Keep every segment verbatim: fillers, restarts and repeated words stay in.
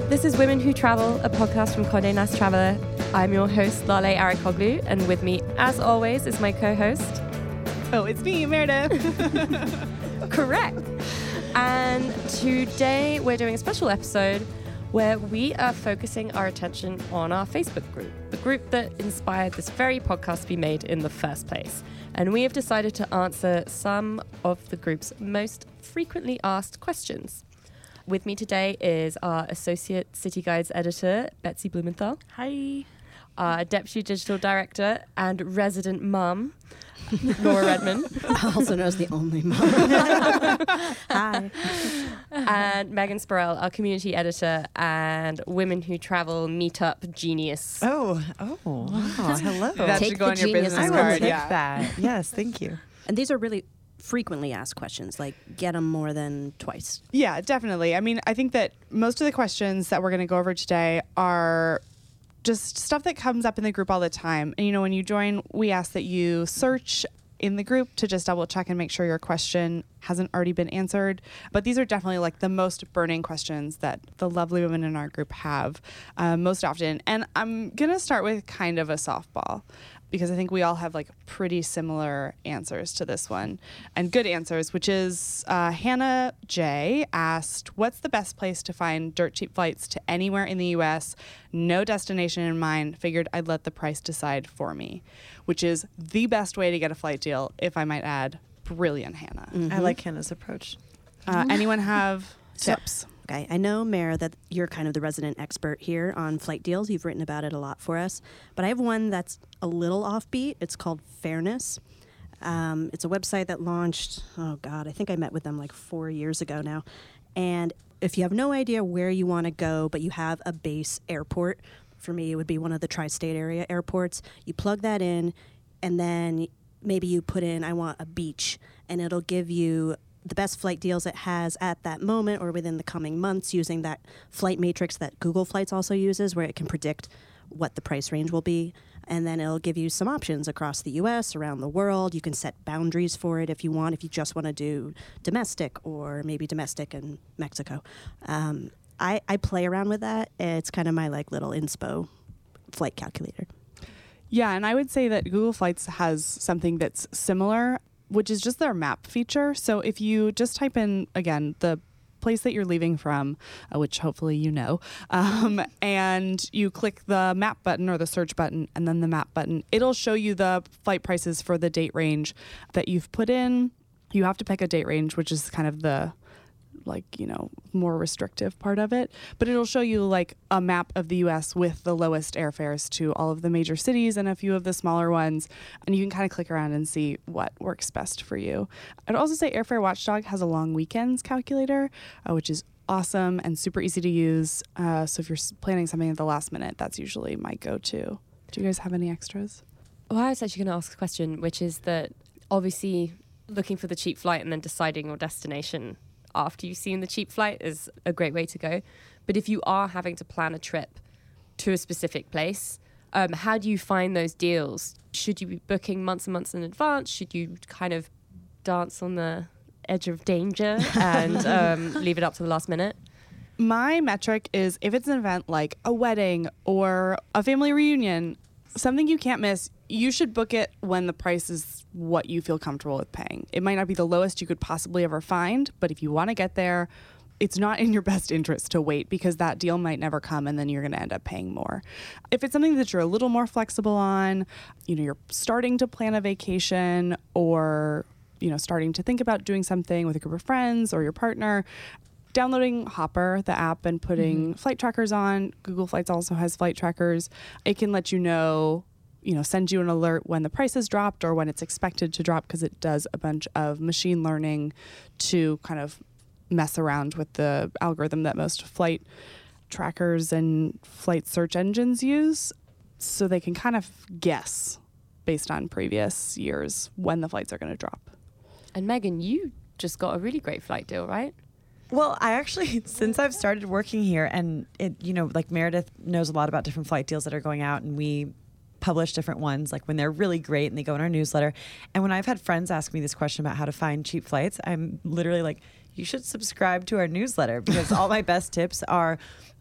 This is Women Who Travel, a podcast from Condé Nast Traveler. I'm your host, Lale Arakoglu, and with me, as always, is my co-host. Oh, it's me, Meredith. Correct. And today we're doing a special episode where we are focusing our attention on our Facebook group, the group that inspired this very podcast to be made in the first place. And we have decided to answer some of the group's most frequently asked questions. With me today is our Associate City Guides Editor, Betsy Blumenthal. Hi. Our Deputy Digital Director and Resident Mum, Laura Redman. Also known as the only mum. Hi. And Megan Sporrell, our Community Editor and Women Who Travel Meetup Genius. Oh, oh, wow. Hello. That Take should go the on your genius business and I will card. take Yeah. that. Yes, thank you. And these are really frequently asked questions, like get them more than twice. Yeah, definitely. I mean, I think that most of the questions that we're going to go over today are just stuff that comes up in the group all the time. And, you know, when you join, we ask that you search in the group to just double check and make sure your question hasn't already been answered. But these are definitely like the most burning questions that the lovely women in our group have uh, most often. And I'm going to start with kind of a softball, because I think we all have like pretty similar answers to this one, and good answers, which is uh, Hannah J asked, what's the best place to find dirt cheap flights to anywhere in the U S? No destination in mind, figured I'd let the price decide for me, which is the best way to get a flight deal, if I might add. Brilliant, Hannah. Mm-hmm. I like Hannah's approach. Uh, anyone have So- tips? Okay, I know, Mare, that you're kind of the resident expert here on flight deals. You've written about it a lot for us. But I have one that's a little offbeat. It's called Fairness. Um, it's a website that launched, oh, God, I think I met with them like four years ago now. And if you have no idea where you want to go, but you have a base airport, for me, it would be one of the tri-state area airports, you plug that in, and then maybe you put in, I want a beach, and it'll give you the best flight deals it has at that moment or within the coming months using that flight matrix that Google Flights also uses, where it can predict what the price range will be. And then it'll give you some options across the U S, around the world. You can set boundaries for it if you want, if you just want to do domestic or maybe domestic and Mexico. Um, I, I play around with that. It's kind of my like little inspo flight calculator. Yeah, and I would say that Google Flights has something that's similar, which is just their map feature. So if you just type in, again, the place that you're leaving from, uh, which hopefully you know, um, and you click the map button or the search button and then the map button, it'll show you the flight prices for the date range that you've put in. You have to pick a date range, which is kind of the like, you know, more restrictive part of it. But it'll show you like a map of the U S with the lowest airfares to all of the major cities and a few of the smaller ones. And you can kind of click around and see what works best for you. I'd also say Airfare Watchdog has a long weekends calculator, uh, which is awesome and super easy to use. Uh, so if you're planning something at the last minute, that's usually my go-to. Do you guys have any extras? Well, I was actually going to ask a question, which is that obviously looking for the cheap flight and then deciding your destination after you've seen the cheap flight is a great way to go. But if you are having to plan a trip to a specific place, um, how do you find those deals? Should you be booking months and months in advance? Should you kind of dance on the edge of danger and um, leave it up to the last minute? My metric is if it's an event like a wedding or a family reunion, something you can't miss, you should book it when the price is what you feel comfortable with paying. It might not be the lowest you could possibly ever find, but if you want to get there, it's not in your best interest to wait because that deal might never come and then you're going to end up paying more. If it's something that you're a little more flexible on, you know, you're starting to plan a vacation or, you know, starting to think about doing something with a group of friends or your partner, downloading Hopper, the app, and putting mm-hmm. flight trackers on. Google Flights also has flight trackers. It can let you know, you know, send you an alert when the price has dropped or when it's expected to drop, because it does a bunch of machine learning to kind of mess around with the algorithm that most flight trackers and flight search engines use. So they can kind of guess based on previous years when the flights are going to drop. And Megan, you just got a really great flight deal, right? Well, I actually, since I've started working here, and it, you know, like Meredith knows a lot about different flight deals that are going out, and we publish different ones, like when they're really great and they go in our newsletter. And when I've had friends ask me this question about how to find cheap flights, I'm literally like, you should subscribe to our newsletter, because all my best tips are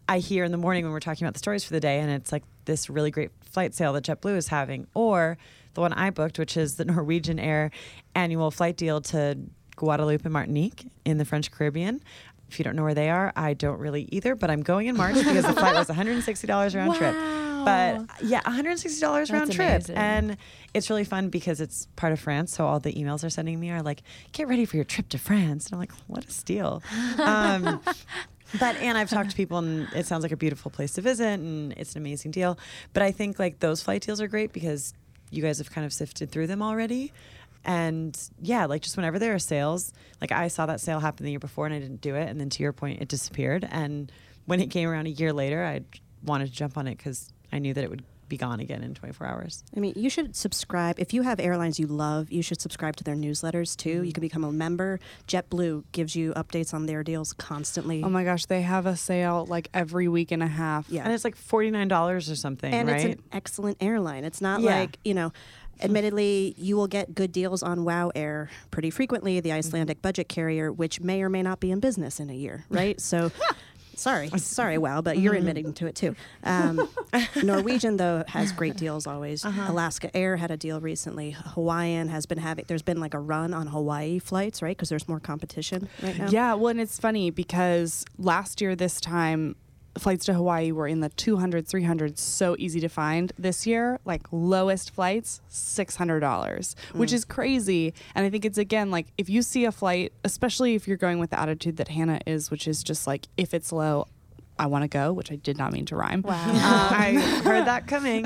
I hear in the morning when we're talking about the stories for the day, and it's like this really great flight sale that JetBlue is having, or the one I booked, which is the Norwegian Air annual flight deal to Guadeloupe and Martinique in the French Caribbean. If you don't know where they are, I don't really either, but I'm going in March because the flight was one hundred sixty dollars round Wow. trip. But yeah, one hundred sixty dollars That's round trip. amazing. And it's really fun because it's part of France. So all the emails they're sending me are like, get ready for your trip to France. And I'm like, what a steal. Um, but, and I've talked to people and it sounds like a beautiful place to visit and it's an amazing deal. But I think like those flight deals are great because you guys have kind of sifted through them already. And yeah, like just whenever there are sales, like I saw that sale happen the year before and I didn't do it. And then to your point, it disappeared. And when it came around a year later, I wanted to jump on it because I knew that it would be gone again in twenty-four hours. I mean, you should subscribe. If you have airlines you love, you should subscribe to their newsletters too. Mm-hmm. You can become a member. JetBlue gives you updates on their deals constantly. Oh my gosh, they have a sale like every week and a half. Yeah. And it's like forty-nine dollars or something, and right? it's an excellent airline. It's not Yeah. like, you know, admittedly, you will get good deals on WoW Air pretty frequently, the Icelandic budget carrier, which may or may not be in business in a year, right? So, sorry, sorry, WoW, but you're admitting to it too. Um, Norwegian, though, has great deals always. Uh-huh. Alaska Air had a deal recently. Hawaiian has been having, there's been like a run on Hawaii flights, right? Because there's more competition right now. Yeah, well, and it's funny because last year this time, flights to Hawaii were in the two hundred, three hundred, so easy to find. This year, like lowest flights, six hundred dollars, which Mm. is crazy. And I think it's, again, like if you see a flight, especially if you're going with the attitude that Hannah is, which is just like, if it's low, I want to go, which I did not mean to rhyme. Wow. I heard that coming.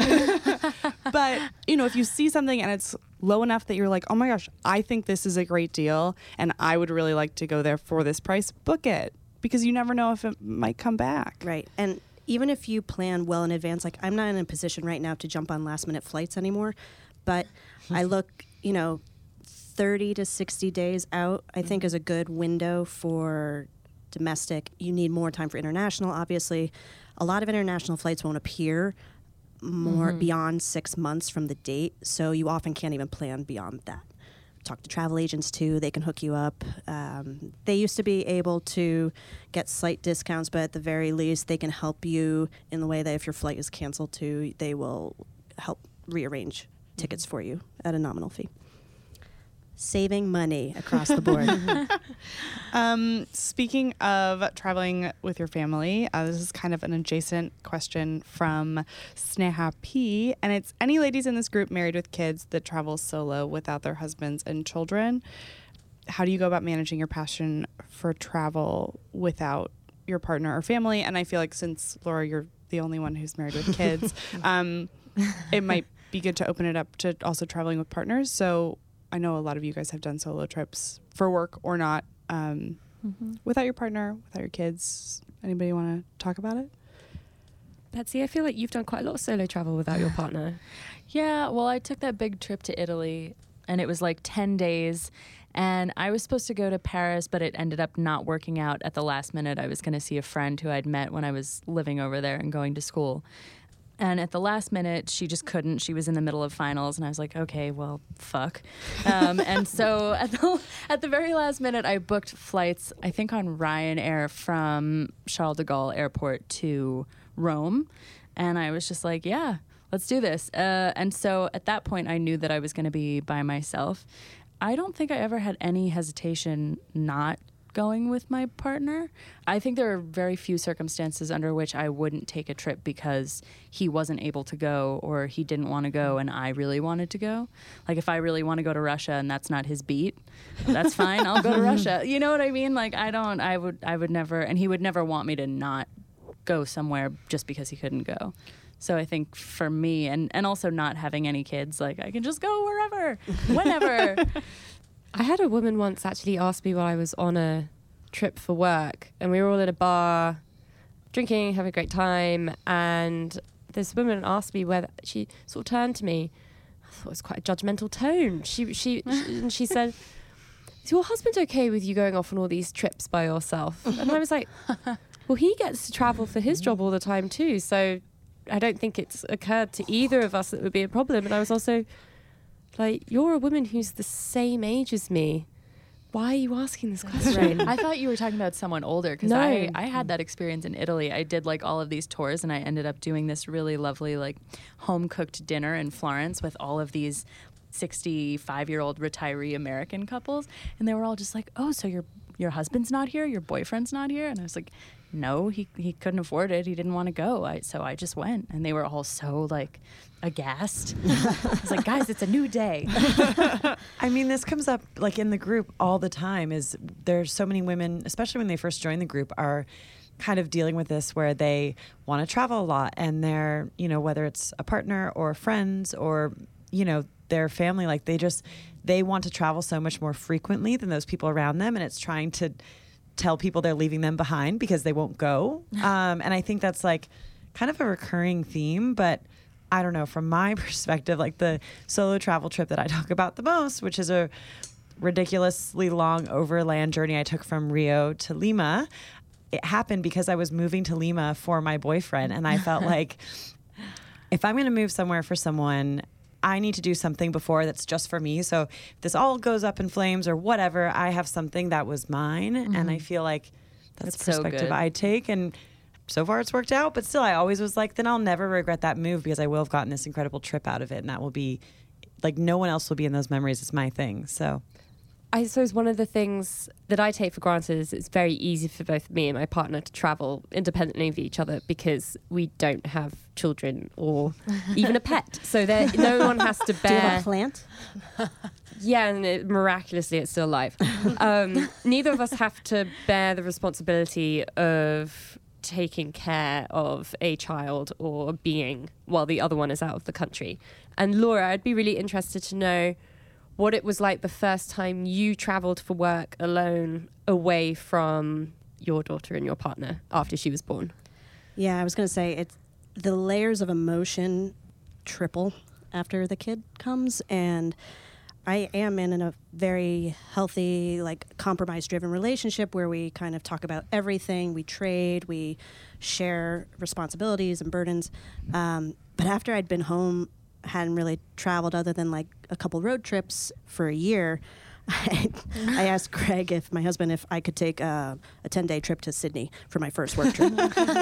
But, you know, if you see something and it's low enough that you're like, oh my gosh, I think this is a great deal and I would really like to go there for this price, book it. Because you never know if it might come back. Right. And even if you plan well in advance, like I'm not in a position right now to jump on last minute flights anymore, but I look, you know, thirty to sixty days out, I think is a good window for domestic. You need more time for international, obviously. A lot of international flights won't appear more Mm-hmm. beyond six months from the date, so you often can't even plan beyond that. Talk to travel agents too. They can hook you up. Um, they used to be able to get slight discounts, but at the very least, they can help you in the way that if your flight is canceled too, they will help rearrange tickets for you at a nominal fee. Saving money across the board. Um, speaking of traveling with your family, uh, this is kind of an adjacent question from Sneha P. And it's any ladies in this group married with kids that travel solo without their husbands and children. How do you go about managing your passion for travel without your partner or family? And I feel like since, Laura, you're the only one who's married with kids, um, it might be good to open it up to also traveling with partners. So I know a lot of you guys have done solo trips for work or not, um, Mm-hmm. without your partner, without your kids. Anybody want to talk about it? Betsy, I feel like you've done quite a lot of solo travel without your partner. Yeah, well, I took that big trip to Italy, and it was like ten days. And I was supposed to go to Paris, but it ended up not working out at the last minute. I was going to see a friend who I'd met when I was living over there and going to school. And at the last minute, she just couldn't. She was in the middle of finals, and I was like, okay, well, fuck. Um, and so at the, at the very last minute, I booked flights, I think on Ryanair from Charles de Gaulle Airport to Rome. And I was just like, yeah, let's do this. Uh, and so at that point, I knew that I was going to be by myself. I don't think I ever had any hesitation not going with my partner. I think there are very few circumstances under which I wouldn't take a trip because he wasn't able to go or he didn't want to go and I really wanted to go. Like if I really want to go to Russia and that's not his beat, that's fine. I'll go to Russia. You know what I mean? Like I don't, I would, I would never, and he would never want me to not go somewhere just because he couldn't go. So I think for me, and, and also not having any kids, like I can just go wherever, whenever. I had a woman once actually ask me while I was on a trip for work, and we were all in a bar, drinking, having a great time, and this woman asked me whether she sort of turned to me. I thought it was quite a judgmental tone. She she, she and she said, "Is your husband okay with you going off on all these trips by yourself?" And I was like, "Well, he gets to travel for his job all the time too, so I don't think it's occurred to either of us that it would be a problem." And I was also like, "You're a woman who's the same age as me. Why are you asking this question? I thought you were talking about someone older because No. I, I had that experience in Italy. I did like all of these tours and I ended up doing this really lovely like home cooked dinner in Florence with all of these sixty-five year old retiree American couples, and they were all just like, oh, so your your husband's not here, your boyfriend's not here? And I was like, no, he he couldn't afford it, he didn't want to go. I, so I just went, and they were all so like aghast. I was like, guys, it's a new day. I mean, this comes up like in the group all the time. Is there's so many women, especially when they first join the group, are kind of dealing with this where they want to travel a lot, and they're, you know, whether it's a partner or friends or, you know, their family, like they just they want to travel so much more frequently than those people around them, and it's trying to tell people they're leaving them behind because they won't go. Um, and I think that's like kind of a recurring theme, but I don't know, from my perspective, like the solo travel trip that I talk about the most, which is a ridiculously long overland journey I took from Rio to Lima. It happened because I was moving to Lima for my boyfriend, and I felt like if I'm going to move somewhere for someone, I need to do something before that's just for me. So if this all goes up in flames or whatever, I have something that was mine. Mm-hmm. And I feel like that's, that's the perspective so I take. And so far it's worked out. But still, I always was like, then I'll never regret that move because I will have gotten this incredible trip out of it. And that will be like, no one else will be in those memories. It's my thing. So I suppose one of the things that I take for granted is it's very easy for both me and my partner to travel independently of each other because we don't have children or even a pet. So there, no one has to bear... Do you have a plant? Yeah, and it, miraculously it's still alive. Um, neither of us have to bear the responsibility of taking care of a child or being while the other one is out of the country. And Laura, I'd be really interested to know what it was like the first time you traveled for work alone away from your daughter and your partner after she was born. Yeah, I was going to say it's the layers of emotion triple after the kid comes, and I am in a very healthy, like compromise-driven relationship where we kind of talk about everything. We trade, we share responsibilities and burdens. Um, but after I'd been home, hadn't really traveled other than like a couple road trips for a year, I, I asked Greg, if my husband, if I could take a, a ten-day trip to Sydney for my first work trip.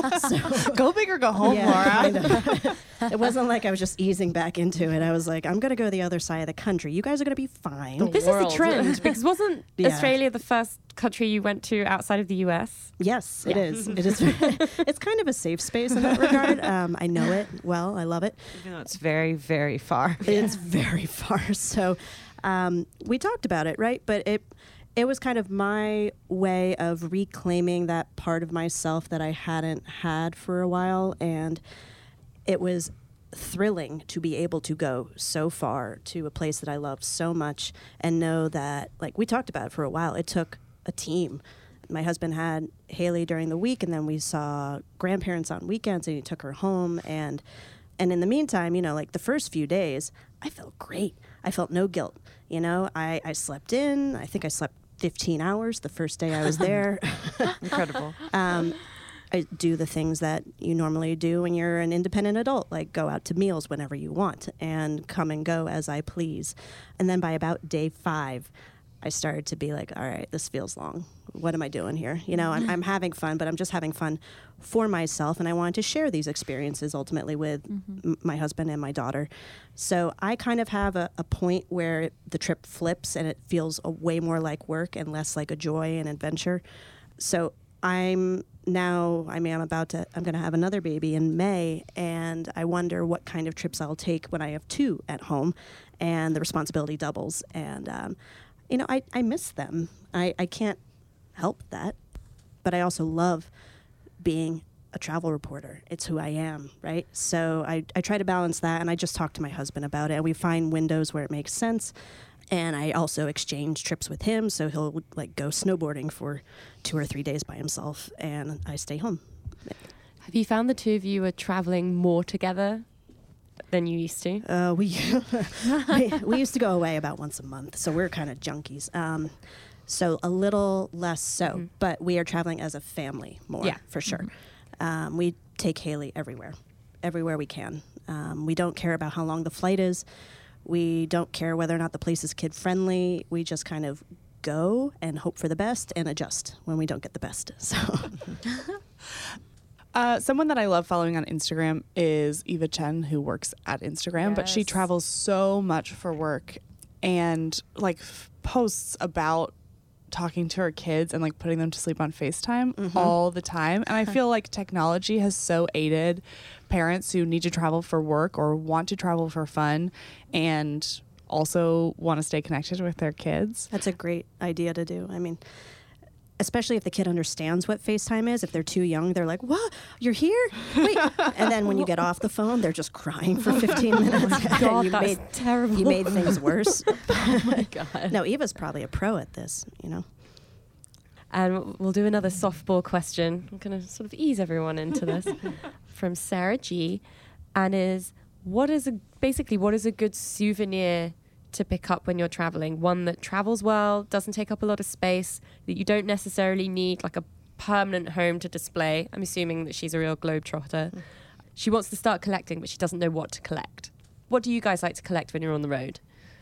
So, go big or go home, yeah, Laura. It wasn't like I was just easing back into it. I was like, I'm going to go the other side of the country. You guys are going to be fine. The this world. Is a trend because wasn't Yeah. Australia the first country you went to outside of the U S? Yes, it Yeah. is. It is. It's kind of a safe space in that regard. Um, I know it well. I love it. Even though it's very, very far. It's very far. So um, we talked about it, right? But it it was kind of my way of reclaiming that part of myself that I hadn't had for a while. And it was thrilling to be able to go so far to a place that I love so much and know that, like we talked about it for a while, it took a team. My husband had Haley during the week, and then we saw grandparents on weekends, and he took her home. And and in the meantime, you know, like the first few days, I felt great. I felt no guilt. You know, I, I slept in. I think I slept fifteen hours the first day I was there. Incredible. Um, I do the things that you normally do when you're an independent adult, like go out to meals whenever you want and come and go as I please. And then by about day five, I started to be like, all right, this feels long. What am I doing here? You know, I'm, I'm having fun, but I'm just having fun for myself. And I wanted to share these experiences ultimately with mm-hmm. m- my husband and my daughter. So I kind of have a, a point where the trip flips and it feels a way more like work and less like a joy and adventure. So I'm now, I mean, I'm about to, I'm going to have another baby in May, and I wonder what kind of trips I'll take when I have two at home and the responsibility doubles. And, um, you know, I, I miss them. I, I can't help that, but I also love being a travel reporter. It's who I am, right? So I, I try to balance that, and I just talk to my husband about it, and we find windows where it makes sense. And I also exchange trips with him, so he'll like go snowboarding for two or three days by himself, and I stay home. Have you found the two of you are traveling more together than you used to? Uh, we, we we used to go away about once a month, so we're kind of junkies. Um, so a little less so, mm-hmm. but we are traveling as a family more, yeah. for sure. Mm-hmm. Um, we take Haley everywhere, everywhere we can. Um, we don't care about how long the flight is. We don't care whether or not the place is kid-friendly. We just kind of go and hope for the best and adjust when we don't get the best. So. Uh, someone that I love following on Instagram is Eva Chen, who works at Instagram, but she Yes. travels so much for work and like f- posts about talking to her kids and like putting them to sleep on FaceTime Mhm. all the time. And I feel like technology has so aided parents who need to travel for work or want to travel for fun and also want to stay connected with their kids. That's a great idea to do. I mean, especially if the kid understands what FaceTime is. If they're too young, they're like, what? You're here? Wait. And then when you get off the phone, they're just crying for fifteen minutes. God, you that's made, terrible. You made things worse. Oh my God. No, Eva's probably a pro at this, you know. And we'll do another softball question. I'm going to sort of ease everyone into this from Sarah G. And is what is a basically what is a good souvenir to pick up when you're traveling? One that travels well, doesn't take up a lot of space, that you don't necessarily need like a permanent home to display. I'm assuming that she's a real globetrotter. Mm. She wants to start collecting, but she doesn't know what to collect. What do you guys like to collect when you're on the road?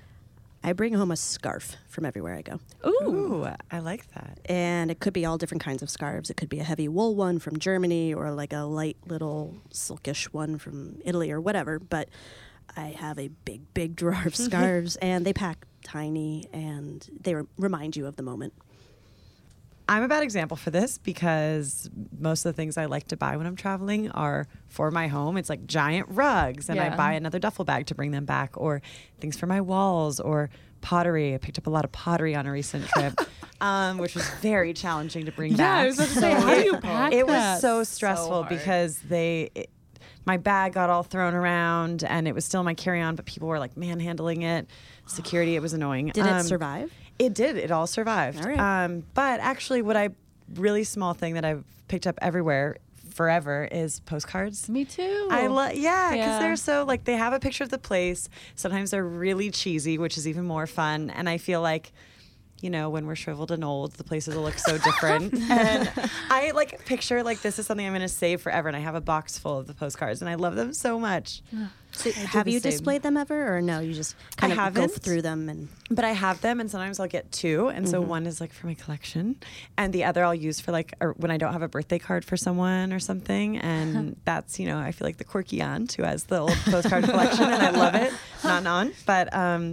I bring home a scarf from everywhere I go. Ooh. Ooh, I like that. And it could be all different kinds of scarves. It could be a heavy wool one from Germany or like a light little silkish one from Italy or whatever. But I have a big, big drawer of scarves, and they pack tiny, and they re- remind you of the moment. I'm a bad example for this because most of the things I like to buy when I'm traveling are for my home. It's like giant rugs, and Yeah. I buy another duffel bag to bring them back, or things for my walls, or pottery. I picked up a lot of pottery on a recent trip, um, which was very challenging to bring Yeah, back. I was about to say, how do you pack It that? was so So stressful hard. because they. It, my bag got all thrown around, and it was still my carry-on, but people were like manhandling it. Security, it was annoying. Did it Um, survive? It did. It all survived. All right. Um, but actually, what I really small thing that I've picked up everywhere forever is postcards. Me too. I love, yeah, because Yeah. they're so like they have a picture of the place. Sometimes they're really cheesy, which is even more fun. And I feel like, you know, when we're shriveled and old, the places will look so different. And I like picture like this is something I'm going to save forever. And I have a box full of the postcards, and I love them so much. So do have the you same. displayed them ever, or no? You just kind I of go haven't. through them and. But I have them, and sometimes I'll get two, and so Mm-hmm. one is like for my collection, and the other I'll use for like or when I don't have a birthday card for someone or something, and that's, you know, I feel like the quirky aunt who has the old postcard collection, and I love it. Not on, but um,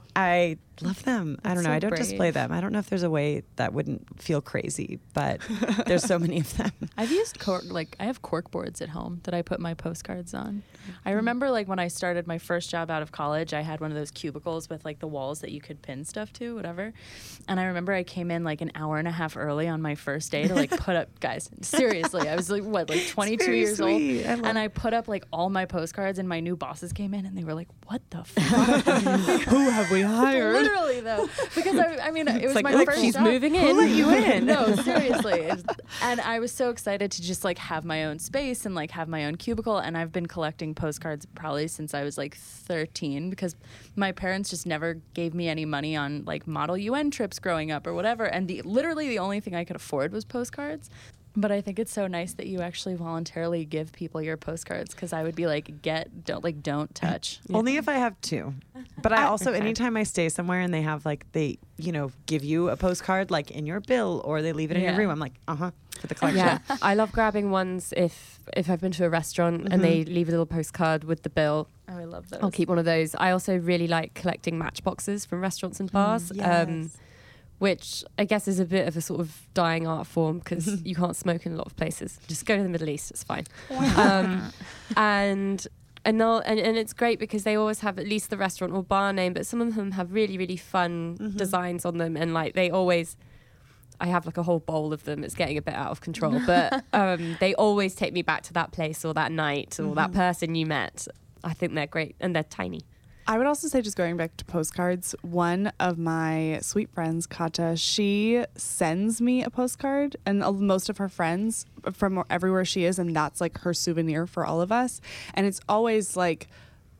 I love them. I That's don't know. so I don't display brave. them. I don't know if there's a way that wouldn't feel crazy, but there's so many of them. I've used cork, like I have cork boards at home that I put my postcards on. I remember like when I started my first job out of college, I had one of those cubicles with like the walls that you could pin stuff to, whatever. And I remember I came in like an hour and a half early on my first day to like put up, guys, seriously, I was like, what, like twenty-two very years sweet. I old. love And I put up like all my postcards, and my new bosses came in and they were like, what the fuck? Who have we hired? Literally though, because I, I mean, it was like, my look, first she's job. moving in. Who let you in? No, seriously. It's- And I was so excited to just like have my own space and like have my own cubicle. And I've been collecting postcards probably since I was like thirteen, because my parents just never gave me any money on like Model U N trips growing up or whatever. And the literally the only thing I could afford was postcards. But I think it's so nice that you actually voluntarily give people your postcards, because I would be like, get, don't, like, don't touch. Only if I have two. But I also, Okay. anytime I stay somewhere and they have like, they, you know, give you a postcard like in your bill, or they leave it in Yeah. your room, I'm like, uh huh, for the collection. Yeah, I love grabbing ones if if I've been to a restaurant and they leave a little postcard with the bill. Oh, I love those. I'll keep one of those. I also really like collecting matchboxes from restaurants and bars, um, yes. which I guess is a bit of a sort of dying art form because you can't smoke in a lot of places. Just go to the Middle East; it's fine. um, and and, they'll, and and it's great because they always have at least the restaurant or bar name, but some of them have really really fun designs on them, and like they always. I have like a whole bowl of them. It's getting a bit out of control, but um, they always take me back to that place or that night or that person you met. I think they're great, and they're tiny. I would also say, just going back to postcards, one of my sweet friends, Kata, she sends me a postcard, and uh, most of her friends from everywhere she is, and that's like her souvenir for all of us. And it's always like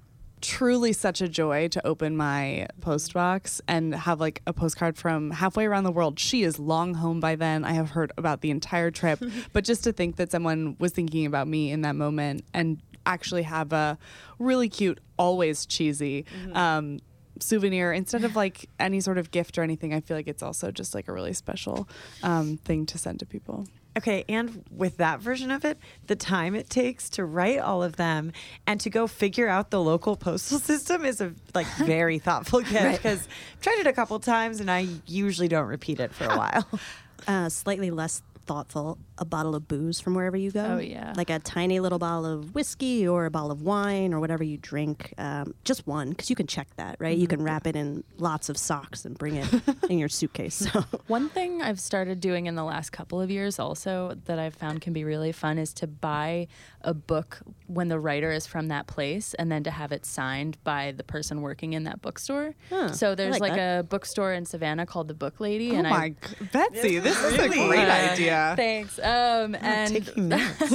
truly such a joy to open my post box and have like a postcard from halfway around the world. She is long home by then. I have heard about the entire trip, but just to think that someone was thinking about me in that moment and actually have a really cute, always cheesy, um, souvenir instead of like any sort of gift or anything. I feel like it's also just like a really special um, thing to send to people. Okay, and with that version of it, the time it takes to write all of them and to go figure out the local postal system is a like very thoughtful gift, because I've tried it a couple times and I usually don't repeat it for a while. Uh, slightly less thoughtful, a bottle of booze from wherever you go. Oh, yeah. Like a tiny little bottle of whiskey or a bottle of wine or whatever you drink. Um, just one, because you can check that, right? Mm-hmm. You can wrap it in lots of socks and bring it in your suitcase. So one thing I've started doing in the last couple of years also that I've found can be really fun is to buy a book when the writer is from that place and then to have it signed by the person working in that bookstore. Huh, so there's like like, that. a bookstore in Savannah called The Book Lady. Oh and my, I, g- Betsy, this is a Really? great Uh, idea. Thanks. Um, and taking notes.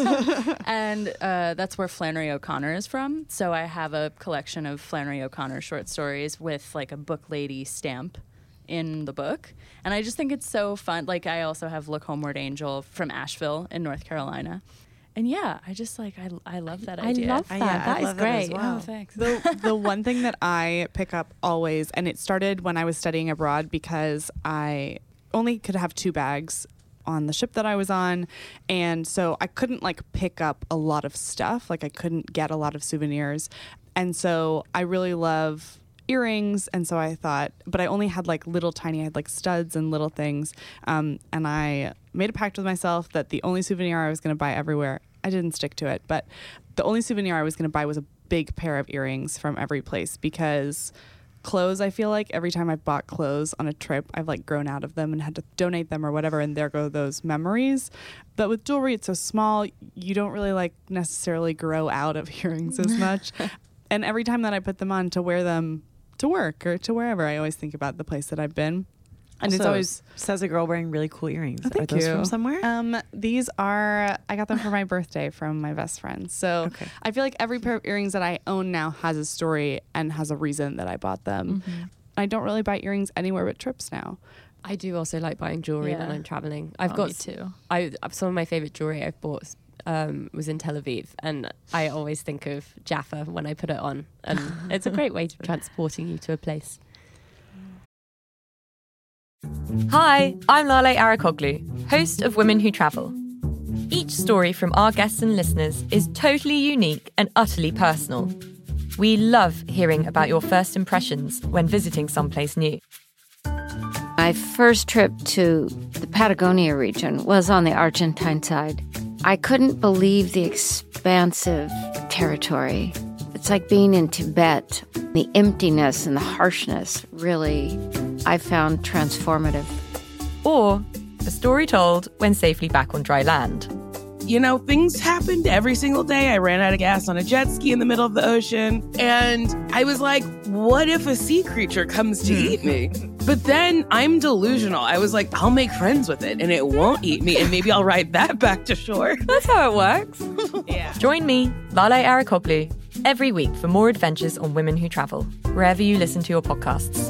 and uh, that's where Flannery O'Connor is from. So I have a collection of Flannery O'Connor short stories with like a Book Lady stamp in the book. And I just think it's so fun. Like I also have Look Homeward Angel from Asheville in North Carolina. And yeah, I just like, I, I love that I idea. love that. Uh, yeah, I that is love that as great. well. Oh, thanks. the the one thing that I pick up always, and it started when I was studying abroad because I only could have two bags on the ship that I was on, and so I couldn't like pick up a lot of stuff. Like I couldn't get a lot of souvenirs, and so I really love earrings, and so I thought, but I only had like little tiny, I had like studs and little things, um, and I made a pact with myself that the only souvenir I was going to buy everywhere, I didn't stick to it, but the only souvenir I was going to buy was a big pair of earrings from every place, because clothes, I feel like every time I've bought clothes on a trip, I've like grown out of them and had to donate them or whatever, and there go those memories. But with jewelry, it's so small, you don't really like necessarily grow out of earrings as much. And every time that I put them on to wear them to work or to wherever, I always think about the place that I've been. And Also, it's always, says a girl wearing really cool earrings. oh, thank Are those you. from somewhere? Um, these are, I got them for my birthday from my best friend. So Okay. I feel like every pair of earrings that I own now has a story and has a reason that I bought them. Mm-hmm. I don't really buy earrings anywhere but trips now. I do also like buying jewelry Yeah. when I'm traveling. I've Oh, got me too. I some of my favorite jewelry I've bought um, was in Tel Aviv, and I always think of Jaffa when I put it on, and it's a great way of transporting you to a place. Hi, I'm Lale Arakoglu, host of Women Who Travel. Each story from our guests and listeners is totally unique and utterly personal. We love hearing about your first impressions when visiting someplace new. My first trip to the Patagonia region was on the Argentine side. I couldn't believe the expansive territory. It's like being in Tibet. The emptiness and the harshness really, I found transformative. Or a story told when safely back on dry land. You know, things happened every single day. I ran out of gas on a jet ski in the middle of the ocean. And I was like, what if a sea creature comes to eat me? But then I'm delusional. I was like, I'll make friends with it and it won't eat me. And maybe I'll ride that back to shore. That's how it works. Yeah. Join me, Lale Arakoglu, every week for more adventures on Women Who Travel, wherever you listen to your podcasts.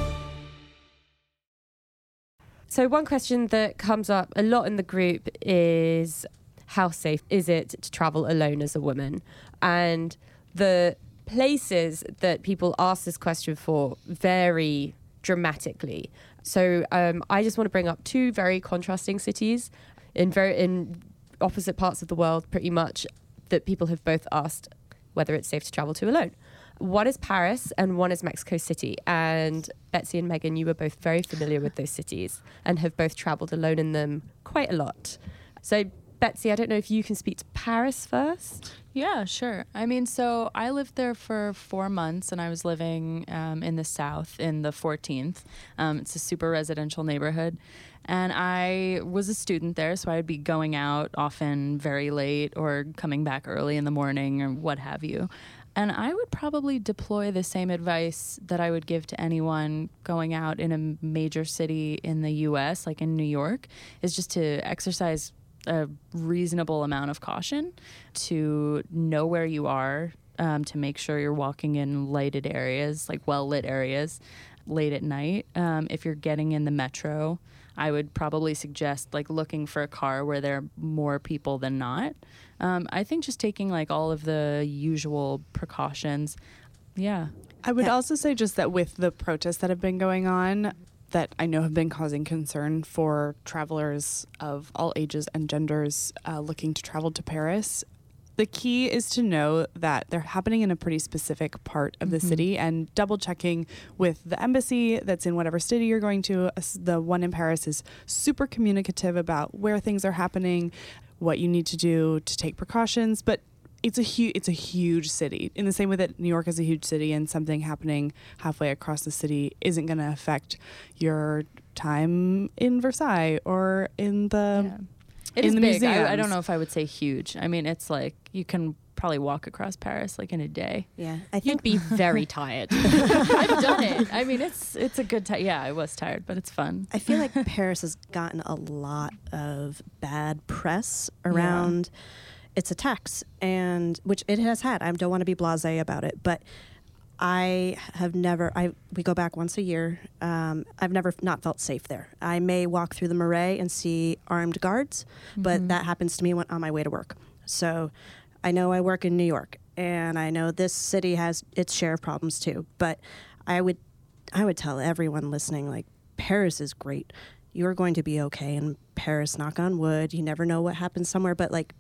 So one question that comes up a lot in the group is, how safe is it to travel alone as a woman? And the places that people ask this question for vary dramatically. So um, I just want to bring up two very contrasting cities in very in opposite parts of the world, pretty much, that people have both asked whether it's safe to travel to alone. One is Paris and one is Mexico City. And Betsy and Megan, you were both very familiar with those cities and have both traveled alone in them quite a lot. So Betsy, I don't know if you can speak to Paris first. Yeah, sure. I mean, so I lived there for four months and I was living um, in the South in the fourteenth. Um, it's a super residential neighborhood. And I was a student there, so I'd be going out often very late or coming back early in the morning or what have you. And I would probably deploy the same advice that I would give to anyone going out in a major city in the U S, like in New York, is just to exercise a reasonable amount of caution, to know where you are, um, to make sure you're walking in lighted areas, like well-lit areas, late at night. Um, if you're getting in the metro, I would probably suggest like looking for a car where there are more people than not. Um, I think just taking like all of the usual precautions. Yeah. I would Yeah. also say just that with the protests that have been going on, that I know have been causing concern for travelers of all ages and genders uh, looking to travel to Paris. The key is to know that they're happening in a pretty specific part of the Mhm. city, and double checking with the embassy that's in whatever city you're going to. Uh, The one in Paris is super communicative about where things are happening, what you need to do to take precautions, but it's a huge it's a huge city. In the same way that New York is a huge city, and something happening halfway across the city isn't going to affect your time in Versailles or in the yeah. It in is the big. I, I museums. don't know if I would say huge. I mean, it's like you can probably walk across Paris like in a day. Yeah, I You'd think be very tired. I've done it. I mean, it's it's a good time. Yeah, I was tired, but it's fun. I feel like Paris has gotten a lot of bad press around its attacks, and which it has had. I don't want to be blasé about it, but I have never. I we go back once a year. Um, I've never not felt safe there. I may walk through the Marais and see armed guards, but Mhm. that happens to me when on my way to work. So I know I work in New York, and I know this city has its share of problems too. But I would, I would tell everyone listening, like, Paris is great. You're going to be okay in Paris. Knock on wood. You never know what happens somewhere, but like,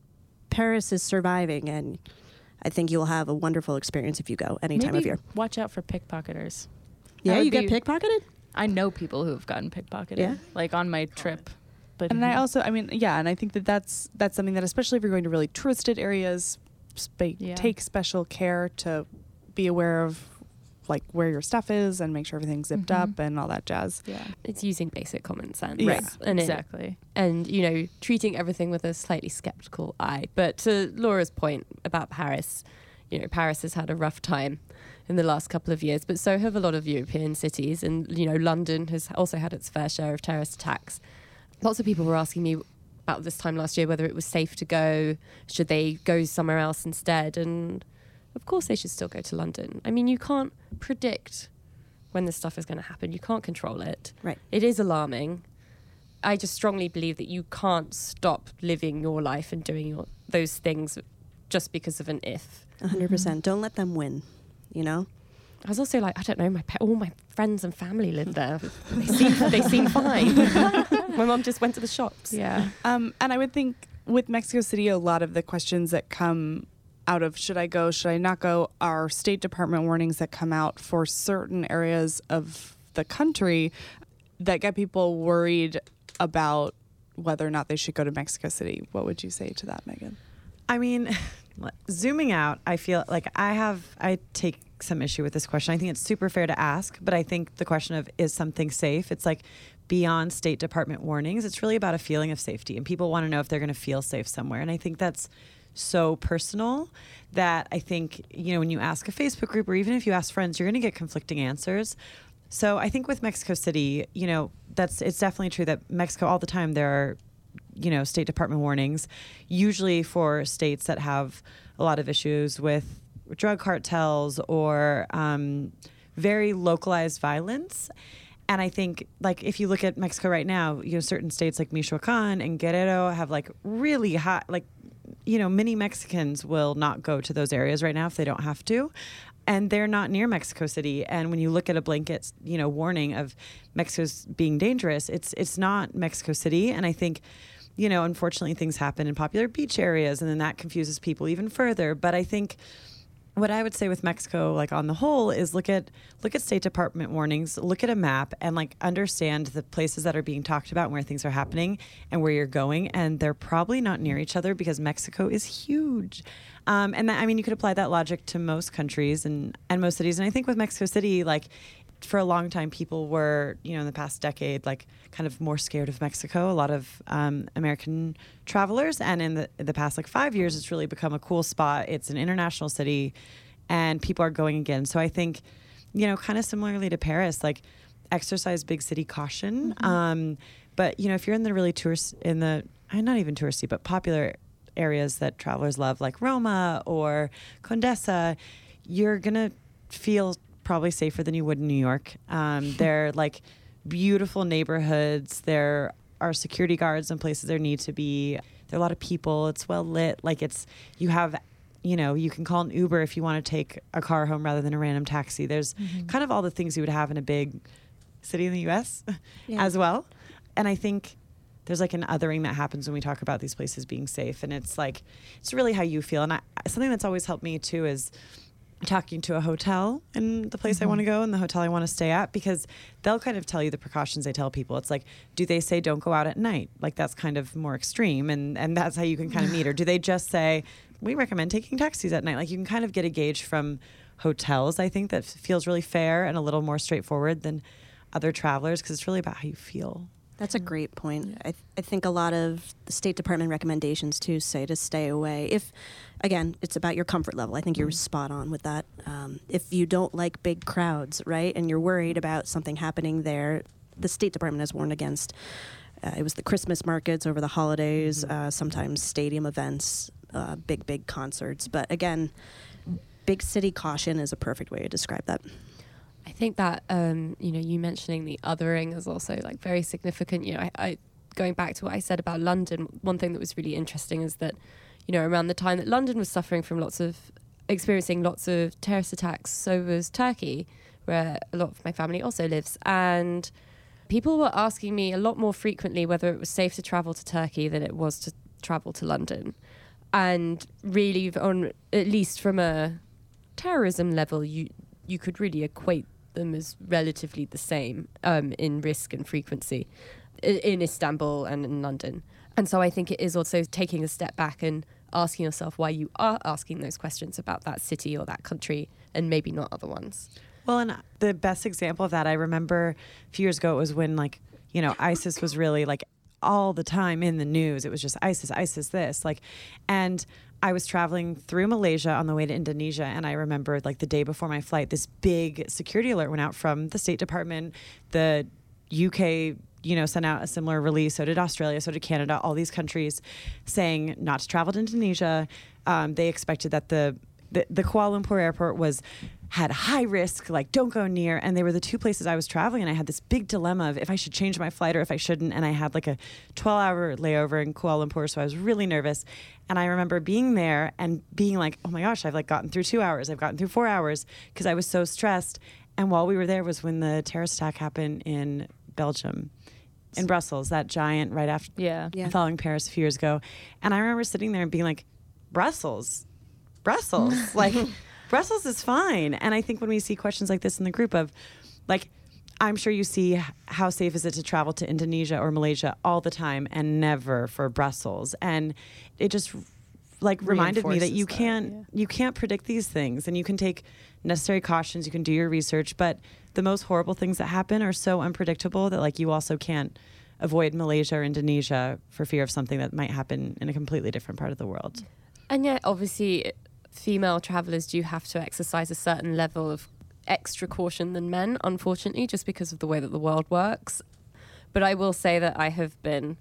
Paris is surviving, and I think you'll have a wonderful experience if you go any time of Maybe year. watch out for pickpocketers. Yeah, That would you get be- pickpocketed? I know people who have gotten pickpocketed. Yeah? Like on my trip. But And I also, I mean, yeah, and I think that that's that's something that, especially if you're going to really touristed areas, spe- Yeah. take special care to be aware of, like, where your stuff is and make sure everything's zipped Mhm. up and all that jazz. yeah. It's using basic common sense. Yeah. Right. And it- Exactly. and you know, treating everything with a slightly skeptical eye. But to Laura's point about Paris, you know, Paris has had a rough time in the last couple of years, but so have a lot of European cities, and you know, London has also had its fair share of terrorist attacks. Lots of people were asking me about this time last year whether it was safe to go, should they go somewhere else instead, and of course they should still go to London. I mean, you can't predict when this stuff is going to happen. You can't control it. Right. It is alarming. I just strongly believe that you can't stop living your life and doing your, those things just because of an if. one hundred percent. Don't let them win, you know? I was also like, I don't know, my pa- all my friends and family live there. They seem they seem fine. My mom just went to the shops. Yeah. Um, and I would think with Mexico City, a lot of the questions that come out of should I go, should I not go, are State Department warnings that come out for certain areas of the country that get people worried about whether or not they should go to Mexico City. What would you say to that, Megan? I mean, zooming out, I feel like I have, I take some issue with this question. I think it's super fair to ask, but I think the question of is something safe? It's like beyond State Department warnings. It's really about a feeling of safety, and people want to know if they're going to feel safe somewhere. And I think that's so personal that I think, you know, when you ask a Facebook group or even if you ask friends, you're going to get conflicting answers. So I think with Mexico City, you know, that's, it's definitely true that Mexico all the time there are, you know, State Department warnings, usually for states that have a lot of issues with drug cartels or um, very localized violence. And I think, like, if you look at Mexico right now, you know, certain states like Michoacan and Guerrero have like really high, like, you know, many Mexicans will not go to those areas right now if they don't have to. And they're not near Mexico City. And when you look at a blanket, you know, warning of Mexico's being dangerous, it's it's not Mexico City. And I think, you know, unfortunately things happen in popular beach areas, and then that confuses people even further. But I think what I would say with Mexico, like on the whole, is look at look at State Department warnings, look at a map, and like understand the places that are being talked about and where things are happening and where you're going. And they're probably not near each other because Mexico is huge. Um, and that, I mean, you could apply that logic to most countries and, and most cities. And I think with Mexico City, like for a long time, people were, you know, in the past decade, like kind of more scared of Mexico. A lot of um, American travelers. And in the, in the past like five years, it's really become a cool spot. It's an international city and people are going again. So I think, you know, kind of similarly to Paris, like exercise big city caution. Mm-hmm. Um, but, you know, if you're in the really tourist, in the, not even touristy, but popular areas that travelers love, like Roma or Condesa, you're going to feel probably safer than you would in New York. Um, they're like beautiful neighborhoods. There are security guards in places there need to be. There are a lot of people. It's well lit. Like it's, you have you know, you can call an Uber if you want to take a car home rather than a random taxi. There's Mm-hmm. kind of all the things you would have in a big city in the U S Yeah. as well. And I think there's like an othering that happens when we talk about these places being safe. And it's like, it's really how you feel. And I, something that's always helped me too is talking to a hotel in the place Mm-hmm. I want to go and the hotel I want to stay at, because they'll kind of tell you the precautions they tell people. It's like, do they say don't go out at night? Like that's kind of more extreme, and, and that's how you can kind of meet. Or do they just say, we recommend taking taxis at night? Like you can kind of get a gauge from hotels, I think, that feels really fair and a little more straightforward than other travelers, because it's really about how you feel. That's a great point. I, th- I think a lot of the State Department recommendations too say to stay away. If, again, it's about your comfort level. I think you're spot on with that. Um, if you don't like big crowds, right, and you're worried about something happening there, the State Department has warned against. Uh, it was the Christmas markets over the holidays, uh, sometimes stadium events, uh, big big concerts. But again, big city caution is a perfect way to describe that. I think that um, you know, you mentioning the othering is also like very significant. You know, I, I going back to what I said about London, one thing that was really interesting is that, you know, around the time that London was suffering from lots of experiencing lots of terrorist attacks, so was Turkey, where a lot of my family also lives. And people were asking me a lot more frequently whether it was safe to travel to Turkey than it was to travel to London. And really, on at least from a terrorism level, you you could really equate them as relatively the same um, in risk and frequency i- in Istanbul and in London. And so I think it is also taking a step back and asking yourself why you are asking those questions about that city or that country and maybe not other ones. Well, and the best example of that, I remember a few years ago, it was when, like, you know, ISIS was really like all the time in the news. It was just ISIS, ISIS, this, like, and I was traveling through Malaysia on the way to Indonesia, and I remember, like, the day before my flight, this big security alert went out from the State Department. The U K, you know, sent out a similar release. So did Australia, so did Canada, all these countries saying not to travel to Indonesia. Um, they expected that the, the the Kuala Lumpur airport was had high risk, like don't go near. And they were the two places I was traveling, and I had this big dilemma of if I should change my flight or if I shouldn't. And I had like a twelve hour layover in Kuala Lumpur, so I was really nervous. And I remember being there and being like, oh my gosh, I've like gotten through two hours, I've gotten through four hours because I was so stressed. And while we were there was when the terrorist attack happened in Belgium, in Brussels, that giant right after Yeah. Yeah. following Paris a few years ago. And I remember sitting there and being like, Brussels, Brussels, like Brussels is fine. And I think when we see questions like this in the group of like, I'm sure you see h- how safe is it to travel to Indonesia or Malaysia all the time and never for Brussels. And it just like reminded me that you Reinforces that, can't yeah. you can't predict these things, and you can take necessary cautions, you can do your research, but the most horrible things that happen are so unpredictable that like you also can't avoid Malaysia or Indonesia for fear of something that might happen in a completely different part of the world. And yet, obviously, female travelers do have to exercise a certain level of extra caution than men, unfortunately, just because of the way that the world works. But I will say that I have been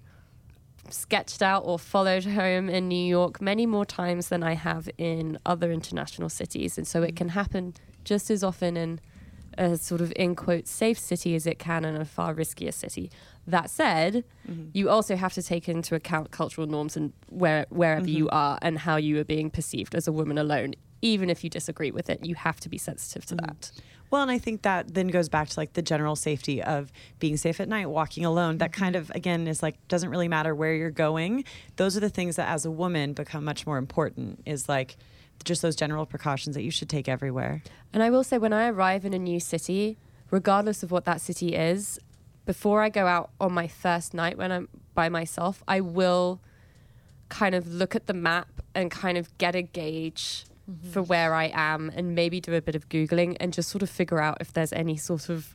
sketched out or followed home in New York many more times than I have in other international cities. And so it can happen just as often in a sort of, in quotes, safe city as it can in a far riskier city. That said, Mm-hmm. you also have to take into account cultural norms and where wherever Mm-hmm. you are and how you are being perceived as a woman alone. Even if you disagree with it, you have to be sensitive to Mm-hmm. that. Well, and I think that then goes back to like the general safety of being safe at night, walking alone. That kind of, again, is like, doesn't really matter where you're going. Those are the things that as a woman become much more important, is like just those general precautions that you should take everywhere. And I will say, when I arrive in a new city, regardless of what that city is, before I go out on my first night when I'm by myself, I will kind of look at the map and kind of get a gauge for where I am, and maybe do a bit of Googling and just sort of figure out if there's any sort of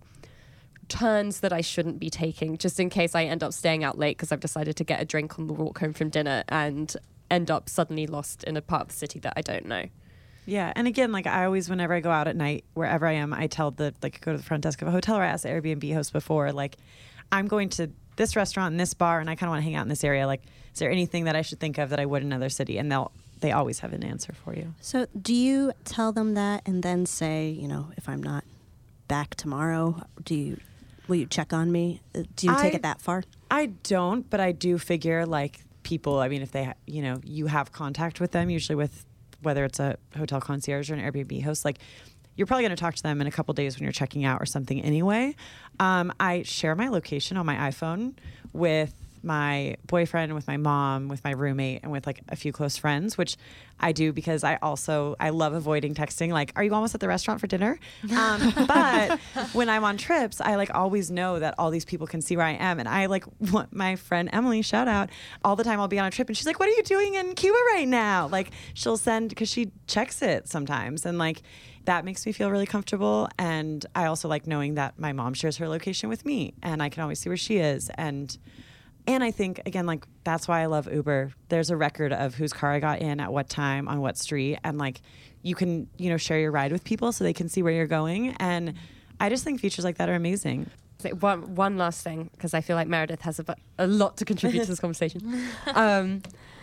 turns that I shouldn't be taking, just in case I end up staying out late because I've decided to get a drink on the walk home from dinner and end up suddenly lost in a part of the city that I don't know. Yeah. And again, like I always, whenever I go out at night, wherever I am, I tell the, like, go to the front desk of a hotel, or I ask the Airbnb host before, like, I'm going to this restaurant and this bar and I kind of want to hang out in this area. Like, is there anything that I should think of that I would in another city? And they'll, they always have an answer for you. So do you tell them that and then say, you know, if I'm not back tomorrow, do you, will you check on me? Uh, Do you take I- it that far? I don't, but I do figure like people, I mean, if they, ha- you know, you have contact with them, usually with whether it's a hotel concierge or an Airbnb host, like you're probably going to talk to them in a couple days when you're checking out or something anyway. Um, I share my location on my iPhone with my boyfriend, with my mom, with my roommate, and with like a few close friends, which I do because I also, I love avoiding texting. Like, are you almost at the restaurant for dinner? Um, but when I'm on trips, I like always know that all these people can see where I am. And I like want my friend Emily, shout out, all the time I'll be on a trip and she's like, what are you doing in Cuba right now? Like she'll send, cause she checks it sometimes. And like, that makes me feel really comfortable. And I also like knowing that my mom shares her location with me and I can always see where she is. And And I think, again, like, that's why I love Uber. There's a record of whose car I got in at what time on what street. And, like, you can, you know, share your ride with people so they can see where you're going. And I just think features like that are amazing. So one, one last thing, because I feel like Meredith has a, a lot to contribute to this conversation, um,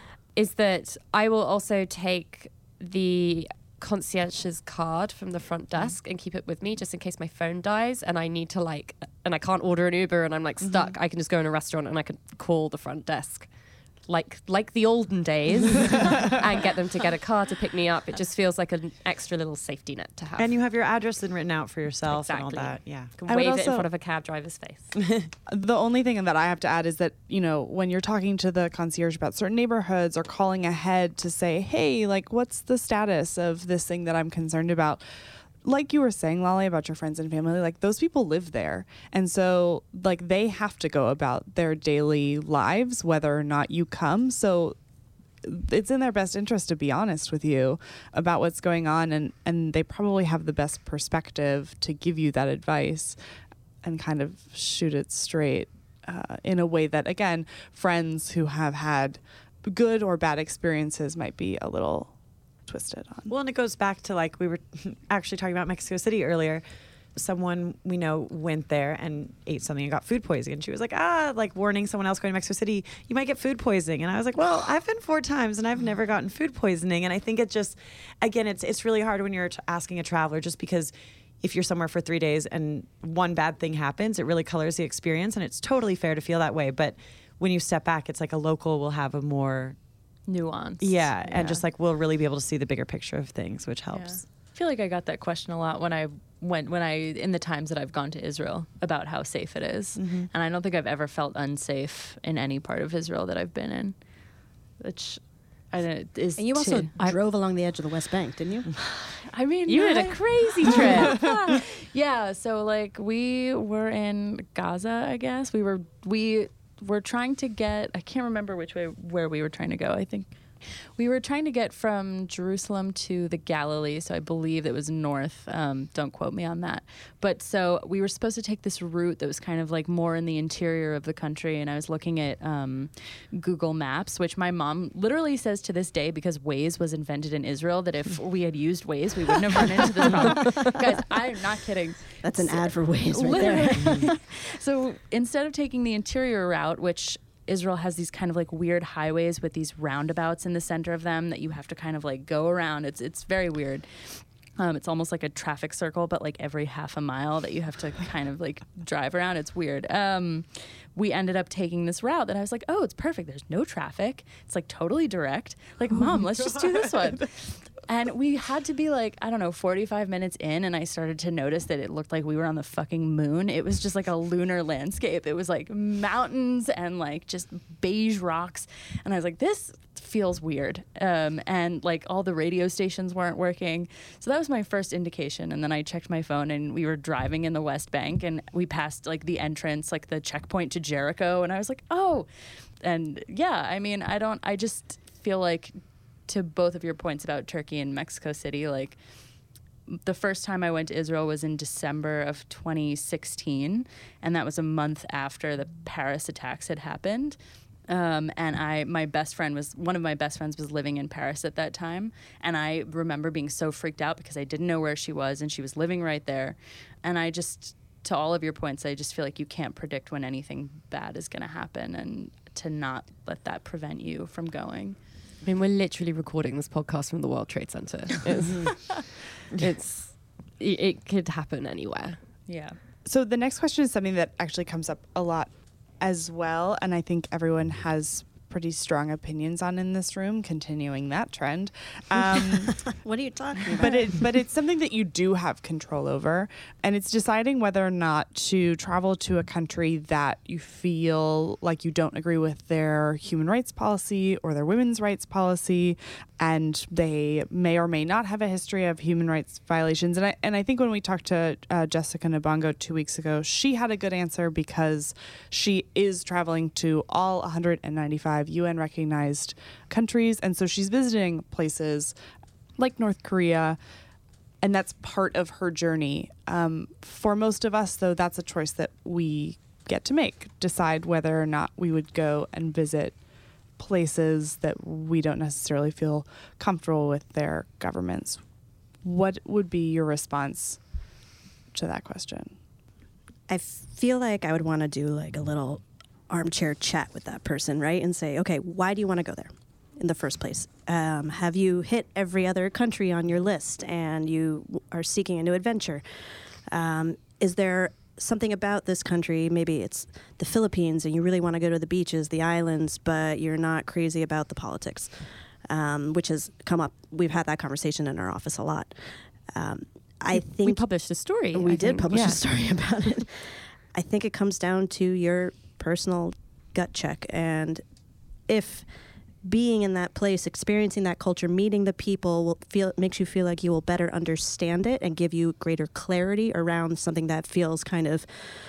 is that I will also take the concierge's card from the front desk and keep it with me just in case my phone dies and I need to like and I can't order an Uber and I'm like stuck. Mm-hmm. I can just go in a restaurant and I can call the front desk like like the olden days and get them to get a car to pick me up. It just feels like an extra little safety net to have. And you have your address then written out for yourself exactly. and all that. Yeah. You can wave also, it in front of a cab driver's face. The only thing that I have to add is that, you know, when you're talking to the concierge about certain neighborhoods or calling ahead to say, hey, like, what's the status of this thing that I'm concerned about? Like you were saying, Lolly, about your friends and family, like those people live there. And so like they have to go about their daily lives, whether or not you come. So it's in their best interest to be honest with you about what's going on. And, and they probably have the best perspective to give you that advice and kind of shoot it straight uh, in a way that, again, friends who have had good or bad experiences might be a little twisted on. Well, and it goes back to like we were actually talking about Mexico City earlier. Someone we know went there and ate something and got food poisoning. And she was like, ah, like warning someone else going to Mexico City, you might get food poisoning. And I was like, well, I've been four times and I've never gotten food poisoning. And I think it just, again, it's it's really hard when you're t- asking a traveler just because if you're somewhere for three days and one bad thing happens, it really colors the experience. And it's totally fair to feel that way. But when you step back, it's like a local will have a more nuance. Yeah, yeah, and just like we'll really be able to see the bigger picture of things, which helps. Yeah. I feel like I got that question a lot when I went when I in the times that I've gone to Israel about how safe it is. Mm-hmm. And I don't think I've ever felt unsafe in any part of Israel that I've been in. Which I don't is And you also to, drove along the edge of the West Bank, didn't you? I mean, you had a crazy trip. Yeah, so like we were in Gaza, I guess. We were we We're trying to get, I can't remember which way, where we were trying to go. I think we were trying to get from Jerusalem to the Galilee. So I believe it was north. Um, don't quote me on that. But so we were supposed to take this route that was kind of like more in the interior of the country. And I was looking at um, Google Maps, which my mom literally says to this day, because Waze was invented in Israel, that if we had used Waze, we wouldn't have run into this problem. Guys, I'm not kidding. That's an so, ad for Waze right there. So instead of taking the interior route, which Israel has these kind of like weird highways with these roundabouts in the center of them that you have to kind of like go around. It's it's very weird. Um, it's almost like a traffic circle, but like every half a mile that you have to kind of like drive around. It's weird. Um, we ended up taking this route that I was like, oh, it's perfect. There's no traffic. It's like totally direct. Like, Mom, let's just do this one. And we had to be like, I don't know, forty-five minutes in, and I started to notice that it looked like we were on the fucking moon. It was just like a lunar landscape. It was like mountains and like just beige rocks. And I was like, this feels weird. Um, and like all the radio stations weren't working. So that was my first indication. And then I checked my phone and we were driving in the West Bank and we passed like the entrance, like the checkpoint to Jericho. And I was like, oh, and yeah, I mean, I don't, I just feel like, to both of your points about Turkey and Mexico City, like the first time I went to Israel was in December of twenty sixteen, and that was a month after the Paris attacks had happened. Um, and I, my best friend was, one of my best friends was living in Paris at that time. And I remember being so freaked out because I didn't know where she was and she was living right there. And I just, to all of your points, I just feel like you can't predict when anything bad is going to happen, and to not let that prevent you from going. I mean, we're literally recording this podcast from the World Trade Center. It's, it's it, it could happen anywhere. Yeah. So the next question is something that actually comes up a lot as well, and I think everyone has pretty strong opinions on in this room, continuing that trend. Um, What are you talking about? but it but it's something that you do have control over, and it's deciding whether or not to travel to a country that you feel like you don't agree with their human rights policy or their women's rights policy, and they may or may not have a history of human rights violations. And I and I think when we talked to uh, Jessica Nabongo two weeks ago, she had a good answer because she is traveling to all one hundred ninety-five U N recognized countries, and so she's visiting places like North Korea, and that's part of her journey. Um, for most of us, though, that's a choice that we get to make, decide whether or not we would go and visit places that we don't necessarily feel comfortable with their governments. What would be your response to that question? I feel like I would want to do like a little armchair chat with that person, right? And say, okay, why do you want to go there in the first place? Um, have you hit every other country on your list and you are seeking a new adventure? Um, is there something about this country, maybe it's the Philippines and you really want to go to the beaches, the islands, but you're not crazy about the politics, um, which has come up. We've had that conversation in our office a lot. Um, I think we published a story. We I did think. publish Yeah. a story about it. I think it comes down to your personal gut check, and if being in that place, experiencing that culture, meeting the people will feel makes you feel like you will better understand it and give you greater clarity around something that feels kind of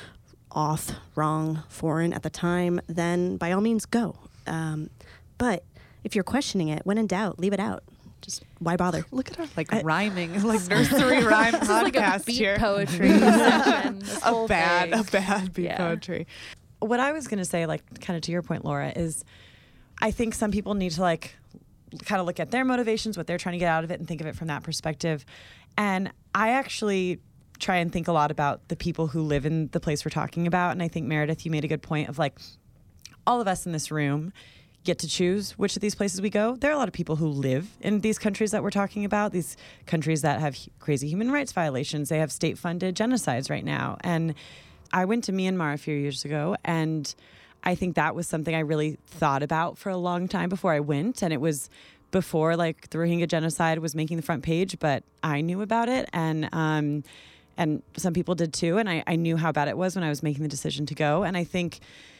off, wrong, foreign at the time, then by all means go. Um, but if you're questioning it, when in doubt, leave it out. Just why bother? Look at our like rhyming, like nursery rhyme This is like a podcast beat here. poetry session. This a whole bad, thing. a bad beat Yeah. poetry. What I was going to say, like kind of to your point, Laura, is I think some people need to like kind of look at their motivations, what they're trying to get out of it, and think of it from that perspective. And I actually try and think a lot about the people who live in the place we're talking about. And I think, Meredith, you made a good point of like all of us in this room get to choose which of these places we go. There are a lot of people who live in these countries that we're talking about, these countries that have crazy human rights violations. They have state-funded genocides right now. And I went to Myanmar a few years ago, and I think that was something I really thought about for a long time before I went. And it was before like the Rohingya genocide was making the front page, but I knew about it. And um, and some people did too. And I, I knew how bad it was when I was making the decision to go. And I think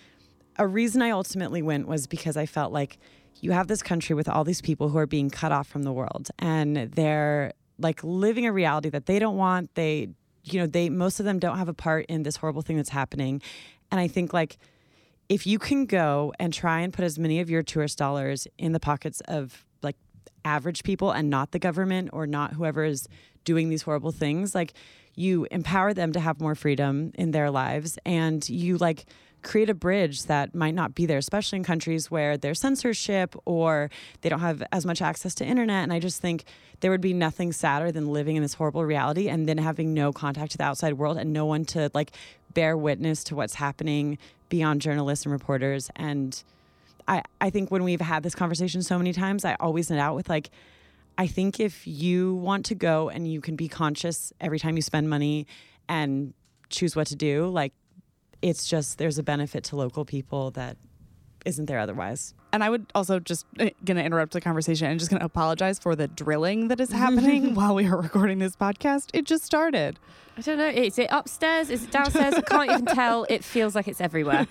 a reason I ultimately went was because I felt like you have this country with all these people who are being cut off from the world, and they're like living a reality that they don't want. They, you know, they, most of them don't have a part in this horrible thing that's happening. And I think like, if you can go and try and put as many of your tourist dollars in the pockets of like average people and not the government or not whoever is doing these horrible things, like you empower them to have more freedom in their lives, and you like create a bridge that might not be there, especially in countries where there's censorship or they don't have as much access to internet. And I just think there would be nothing sadder than living in this horrible reality and then having no contact to the outside world and no one to like bear witness to what's happening beyond journalists and reporters. And I, I think when we've had this conversation so many times, I always end out with like, I think if you want to go and you can be conscious every time you spend money and choose what to do, like, it's just, there's a benefit to local people that isn't there otherwise. And I would also just uh, going to interrupt the conversation and just going to apologize for the drilling that is happening while we are recording this podcast. It just started. I don't know. Is it upstairs? Is it downstairs? I can't even tell. It feels like it's everywhere.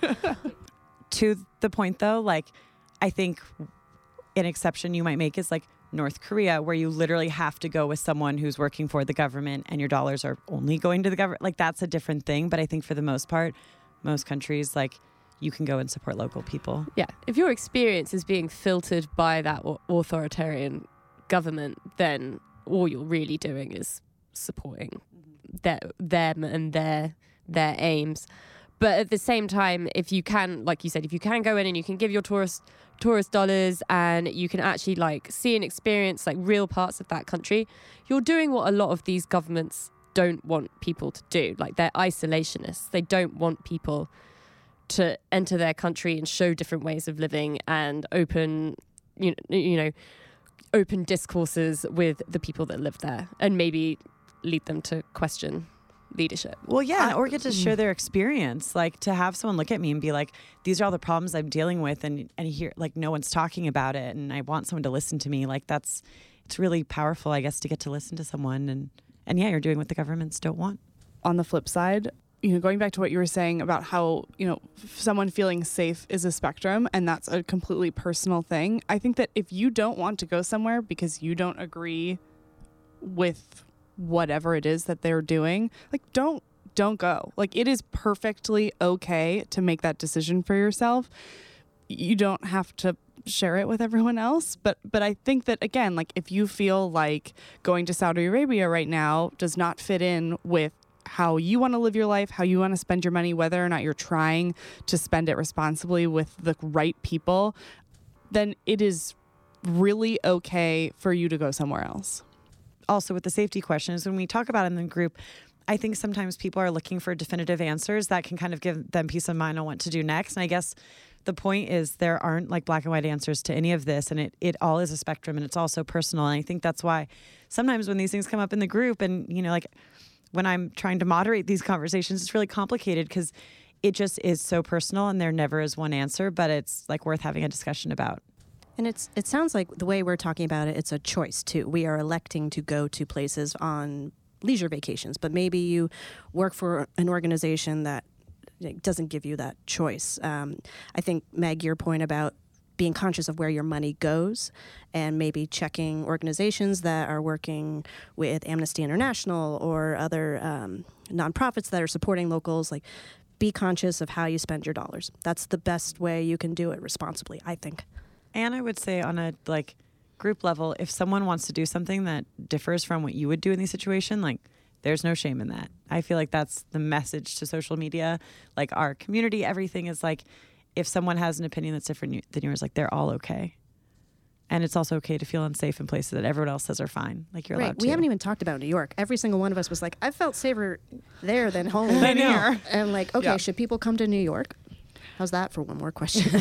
To the point though, like I think an exception you might make is like North Korea, where you literally have to go with someone who's working for the government and your dollars are only going to the government. Like that's a different thing. But I think for the most part, most countries, like you can go and support local people. Yeah. If your experience is being filtered by that au- authoritarian government, then all you're really doing is supporting their, them and their their aims. But at the same time, if you can, like you said, if you can go in and you can give your tourist tourist dollars and you can actually like see and experience like real parts of that country, you're doing what a lot of these governments don't want people to do. Like they're isolationists. They don't want people to enter their country and show different ways of living and open, you know, you know, open discourses with the people that live there and maybe lead them to question leadership. Well, yeah, or get to share their experience. Like to have someone look at me and be like, these are all the problems I'm dealing with, and and here like no one's talking about it, and I want someone to listen to me. Like that's it's really powerful, I guess, to get to listen to someone, and and yeah, you're doing what the governments don't want. On the flip side, you know, going back to what you were saying about how, you know, someone feeling safe is a spectrum and that's a completely personal thing. I think that if you don't want to go somewhere because you don't agree with whatever it is that they're doing, like don't don't go. Like it is perfectly okay to make that decision for yourself. You don't have to share it with everyone else, but but I think that again, like if you feel like going to Saudi Arabia right now does not fit in with how you want to live your life, how you want to spend your money, whether or not you're trying to spend it responsibly with the right people, then it is really okay for you to go somewhere else. Also with the safety questions, when we talk about it in the group, I think sometimes people are looking for definitive answers that can kind of give them peace of mind on what to do next. And I guess the point is there aren't like black and white answers to any of this, and it, it all is a spectrum, and it's also personal. And I think that's why sometimes when these things come up in the group, and you know, like when I'm trying to moderate these conversations, it's really complicated because it just is so personal, and there never is one answer, but it's like worth having a discussion about. And it's it sounds like the way we're talking about it, it's a choice too. We are electing to go to places on leisure vacations, but maybe you work for an organization that doesn't give you that choice. Um, I think, Meg, your point about being conscious of where your money goes and maybe checking organizations that are working with Amnesty International or other um, nonprofits that are supporting locals, like be conscious of how you spend your dollars. That's the best way you can do it responsibly, I think. And I would say on a like group level, if someone wants to do something that differs from what you would do in these situations, like there's no shame in that. I feel like that's the message to social media, like our community, everything is like, if someone has an opinion that's different than yours, like they're all okay. And it's also okay to feel unsafe in places that everyone else says are fine. Like you're right. allowed to. We haven't even talked about New York. Every single one of us was like, I felt safer there than home. Than here. And like, okay, Yeah. should people come to New York? How's that for one more question?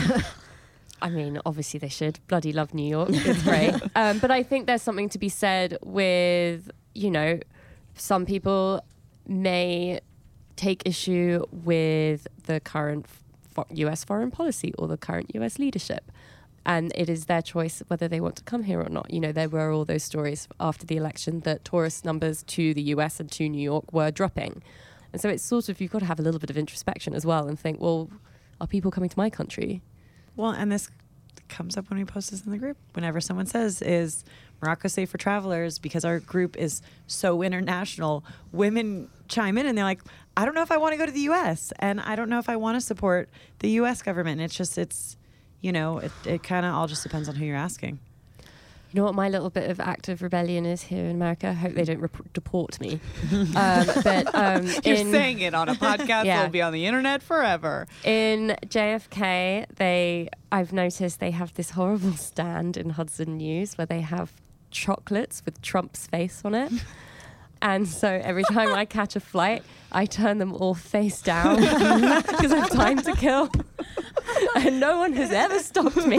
I mean, obviously they should. Bloody love New York. It's great. um, but I think there's something to be said with, you know, some people may take issue with the current fo- U S foreign policy or the current U S leadership. And it is their choice whether they want to come here or not. You know, there were all those stories after the election that tourist numbers to the U S and to New York were dropping. And so it's sort of, you've got to have a little bit of introspection as well and think, well, are people coming to my country? Well, and this comes up when we post this in the group. Whenever someone says, is Morocco safe for travelers? Because our group is so international, women chime in and they're like, I don't know if I want to go to the U S and I don't know if I want to support the U S government. And it's just, it's, you know, it, it kind of all just depends on who you're asking. You know what my little bit of active rebellion is here in America? I hope they don't rep- deport me. um, but um, You're in, saying it on a podcast. Yeah. It'll be on the internet forever. in J F K, they I've noticed they have this horrible stand in Hudson News where they have chocolates with Trump's face on it. And so every time I catch a flight, I turn them all face down because I have time to kill. And no one has ever stopped me.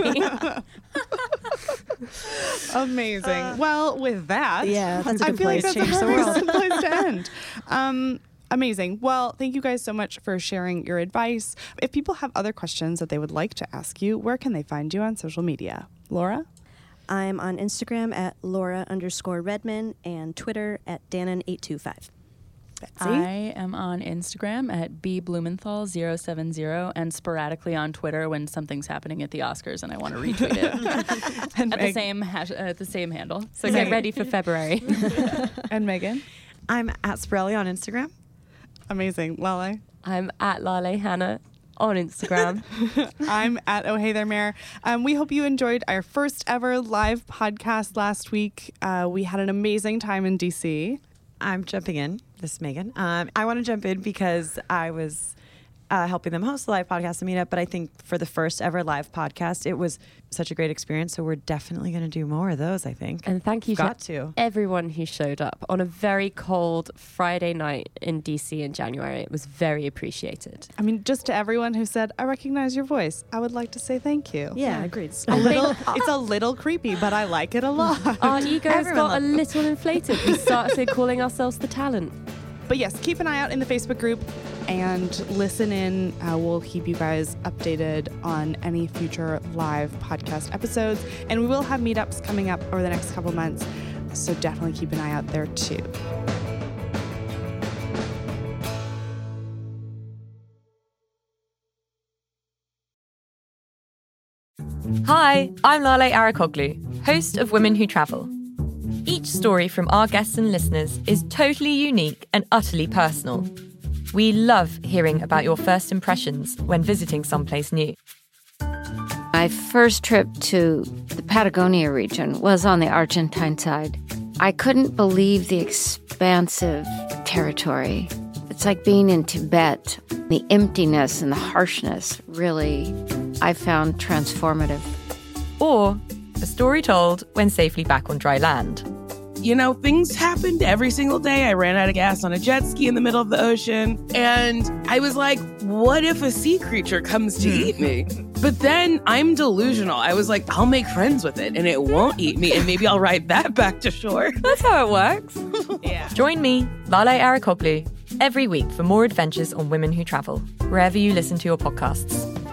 Amazing. Uh, well, with that, Yeah, that's a I good feel like place. that's Change a the world. good place to end. Um, amazing. Well, thank you guys so much for sharing your advice. If people have other questions that they would like to ask you, where can they find you on social media? Laura? I'm on Instagram at Laura underscore Redman and Twitter at Dannon eight two five. Betsy? I am on Instagram at b blumenthal zero seven zero and sporadically on Twitter when something's happening at the Oscars and I want to retweet it and at the Meg- same hash- uh, at the same handle. So get ready for February. And Megan? I'm at Spirelli on Instagram. Amazing. Lale? I'm at Lale Hannah on Instagram. I'm at Oh Hey There Mayor. Um, we hope you enjoyed our first ever live podcast last week. Uh, we had an amazing time in D C. I'm jumping in. This is Megan. Um, I want to jump in because I was uh, helping them host the live podcast and meetup, but I think for the first ever live podcast, it was such a great experience. So we're definitely going to do more of those, I think. And thank you Got to to. everyone who showed up on a very cold Friday night in D C in January. It was very appreciated. I mean, just to everyone who said, I recognize your voice, I would like to say thank you. Yeah, agreed. A little, it's a little creepy, but I like it a lot. Our egos Everyone got a little inflated. We started calling ourselves the talent. But yes, keep an eye out in the Facebook group and listen in. Uh, we'll keep you guys updated on any future live podcast episodes. And we will have meetups coming up over the next couple months. So definitely keep an eye out there too. Hi, I'm Lale Arikoglu, host of Women Who Travel. Each story from our guests and listeners is totally unique and utterly personal. We love hearing about your first impressions when visiting someplace new. My first trip to the Patagonia region was on the Argentine side. I couldn't believe the expansive territory. It's like being in Tibet. The emptiness and the harshness really, I found transformative. Or a story told when safely back on dry land. You know, things happened every single day. I ran out of gas on a jet ski in the middle of the ocean. And I was like, what if a sea creature comes to eat me? But then I'm delusional. I was like, I'll make friends with it and it won't eat me. And maybe I'll ride that back to shore. That's how it works. Yeah. Join me, Lale Arikoglu, every week for more adventures on Women Who Travel, wherever you listen to your podcasts.